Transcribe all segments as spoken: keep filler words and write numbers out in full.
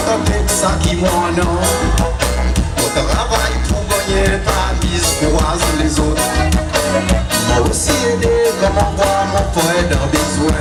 côté de ça qui m'en a. On travaille pour gagner, pas mise pour raser les autres. Moi aussi aider comme on voit mon frère dans besoin.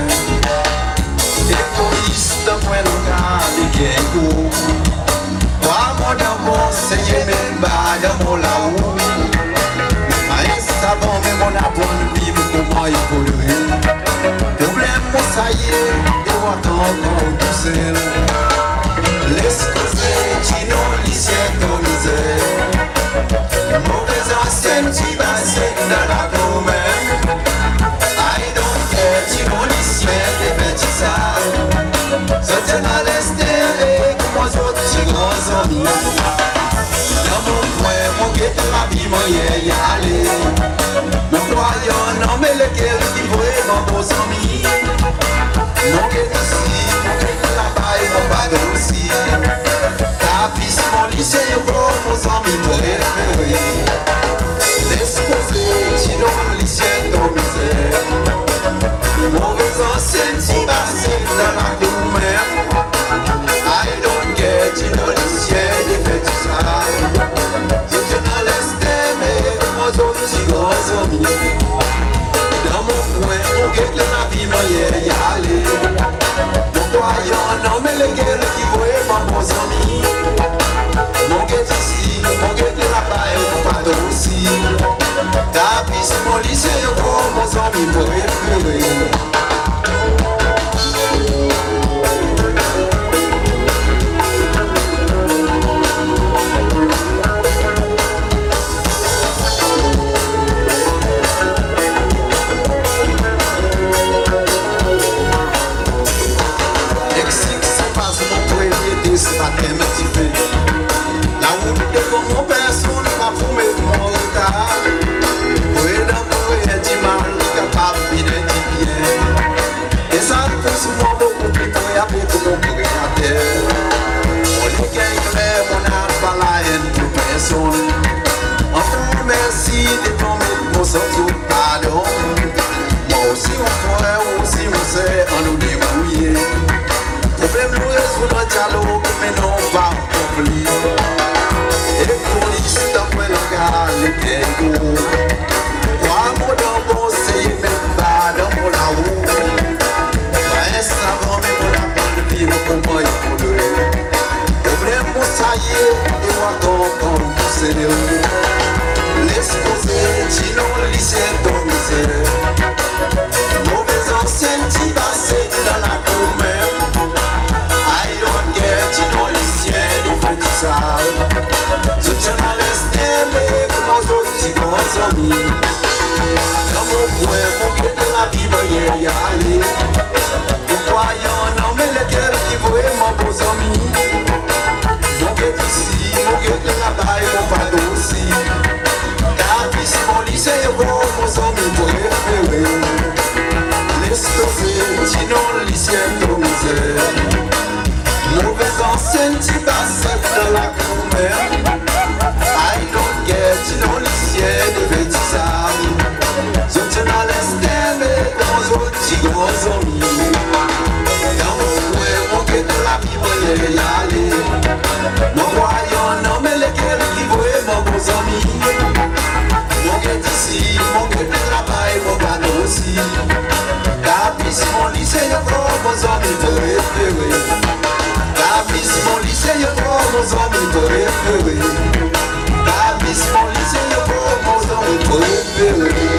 Égoïste, moi le gars, les guéros. Moi, mon amour, c'est yémen, bah, dans mon là-haut. Mais ça va, mais mon amour, ne vive pour moi, il faut le rire. Problème, moi, ça y est, et on attend encore tout seul. L'excusez, chino, l'issien, nos misères. Mauvaise ancienne, tu vas dans la gomme. I don't care, chino, l'issien, les bêtises. Ça tient à l'estère, et comme aux autres, tu grands amis. Dans mon coin, mon guette, ma vie, mon yé, y aller. Mon croyant, non, mais lequel qui voit mon beau amis. Mon guette ici, mon guette là-bas, et mon bateau aussi. Ta piste, mon lycée, mon amis, pour référer. L'exposé, sinon, le lycée, ton misère. Mauvais ancienne, si passé dans la gourmet. I don't get, you know, lycée, des petits salles. Si tu n'en laisses t'aimer, moi, autres, grands amis. Dans mon coin, on guette la vie, moi, y aller. Mon croyant, non, mais les gueules qui voient, moi, mon ami. Mon guette ici, mon guette là-bas, et mon pardon aussi. Ta piste, mon lycée, oh, mon ami, pour référer. La route de mon personne va fumer mon retard. Pour aider pour aider mal, capable d'identifier. Et ça fait souvent beaucoup plus tôt après pour mon créateur. On les gagne clair, on n'a pas la haine pour personne. Enfin, merci de tomber mon sens pardon. Moi aussi on pourrait, aussi on sait, on nous débrouiller. Problème nous résoudre notre dialogue, mais non pas conflit. Et police d'après le gars, les dégoûts. Moi, mon don, c'est même pas dans mon là-haut. Mais ça va, mais mon appel de vivre, comment il faut le rire. Problème, moi, ça y est, et moi, quand on pousse les roues. L'exposé, sinon le lycée, ton misère. Mauvaise ancienne, tu passais dans la gourmet. I don't get, you know, lycée, des petits salles. Je tiens à l'estère, mais comment je dis grands amis. Dans mon coin, mon guette de la vie, va y aller. Mon croyant, non, mais lesquels qui voient mon beau ami. Mon guette ici, mon guette là-bas, et mon pardon aussi. Ta piste, mon lycée, oh, mon ami, pour référer. L'exposé, sinon le lycée, ton misère. Mauvaise ancienne, tu passes dans la gourmet. I don't get, you know, lycée, des bêtises amis. Je tiens à l'estère, mais dans autres, tu grands amis. Dans mon coin, mon guette de la vie, moi, y aller. Mon croyant, non, mais lesquels qui voient mon beau ami. Mon guette ici, mon guette là-bas, et mon bateau aussi. Ta piste, mon lycée, oh, mon ami, pour référer. Ta piste, mon lycée, oh, mon ami, pour référer. Ta piste, mon lycée, oh, mon ami, pour référer.